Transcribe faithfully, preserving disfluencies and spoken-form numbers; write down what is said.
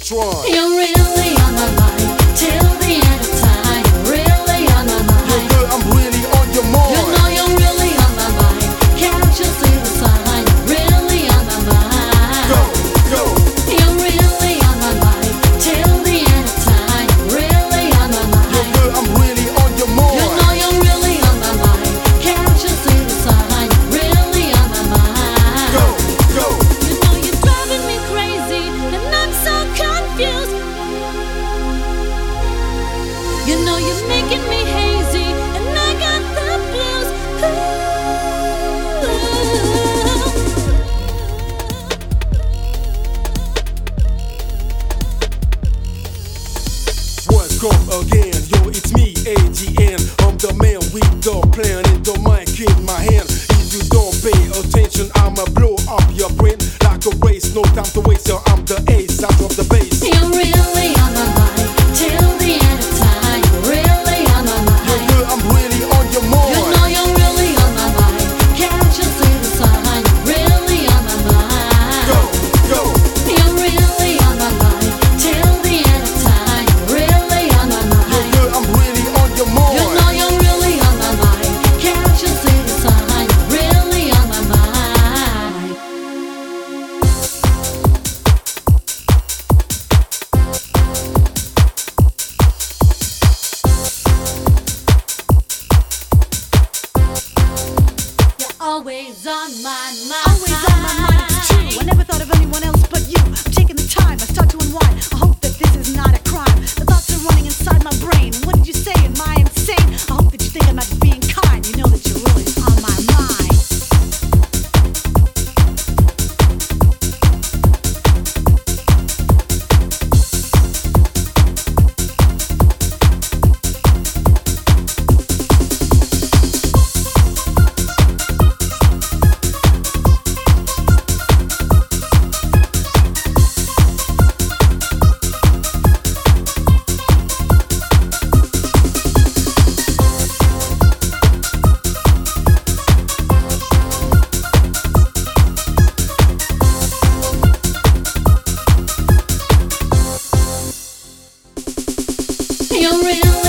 Tron. You're really on my mind till the end of time. You're really on my mind. Yo, girl, I'm really on your mind. You know you're really on my mind. Can't you see the sign? You're really on my mind. Go, go. You're really on my mind till the end of time. You're really on my mind. Yo, girl, I'm really on your mind. You know you're really on my mind. Can't you see the sign? You're really on my mind. Go, go. You know you're driving me crazy, and I'm so confused. You know you're making me hazy, and I got the blues. Once come again, yo, it's me, A G N. I'm the man with the plan and the mic in my hand. If you don't pay attention, I'ma blow up your brain like a race. No time to waste, yo, I'm the ace. I drop the bass. You're really on my mind till the end of time. You're really on my mind. Yo, girl, I'm really on your mind. You know you're really on my mind. Can't you see the sign? You're really on my mind. Go, go. You're really on my mind till the end of time. You're really on my Yo, mind. girl, I'm really on your mind. You know you're really on my mind. Can't you see the sign? You're really on my mind. You're always on my mind. Always on my mind, it's true. I never thought of anyone else but you. I'm taking the time, I start to unwind. I hope that this is not a crime. The thoughts are running inside my brain. What did you say? Am I insane? I hope that you think I'm not just being kind. You know that you're really on my mind. You're really